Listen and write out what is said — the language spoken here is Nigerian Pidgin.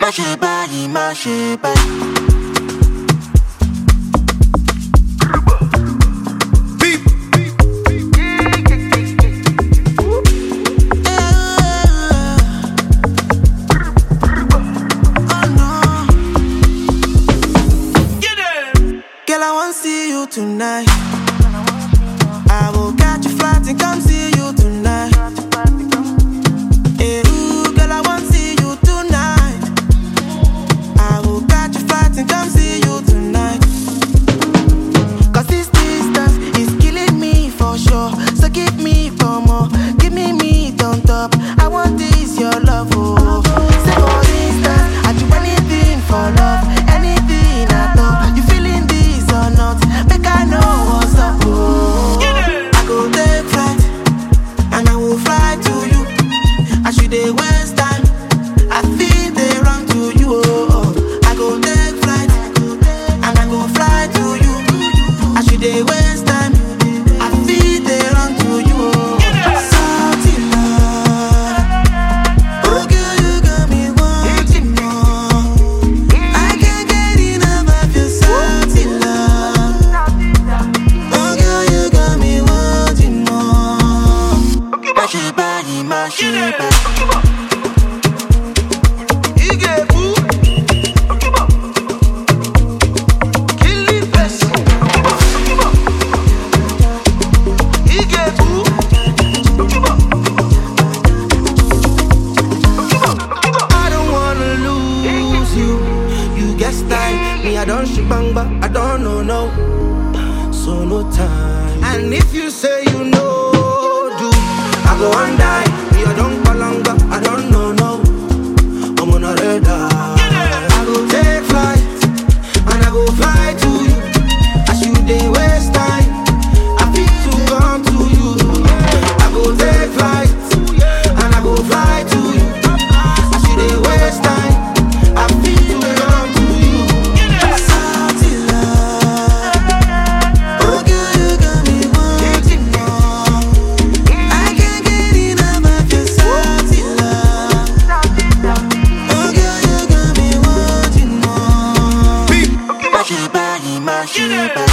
má ṣe báyìí. Tonight, I will catch a flight and come see you tonight. Hey, ooh, girl, I want to see you tonight. I will catch a flight and come see you tonight. Cause this distance is killing me for sure. So give me for more, give me meat on top. I want this, your love, oh. Say for instance, I do anything for love, anything at all. You feeling this or not? I know what's up, oh. I go take flight, and I will fly to you. I should waste time, I feel they run to you, oh. I go take flight, and I go fly to you. I should waste time, I feel they run to you, oh. Salty love, oh girl, you got me wanting more. I can't get enough of your salty love. I don't shibang, but I don't know, no. So no time. And if you say you know, do I go and die? Me, I don't belong, but I don't know, no. I'm on a radar. I go take flight, and I go fly to you. I should waste time. I feel to come to you. I go take flight, and I go fly to you. I should waste time. I feel to come to you. She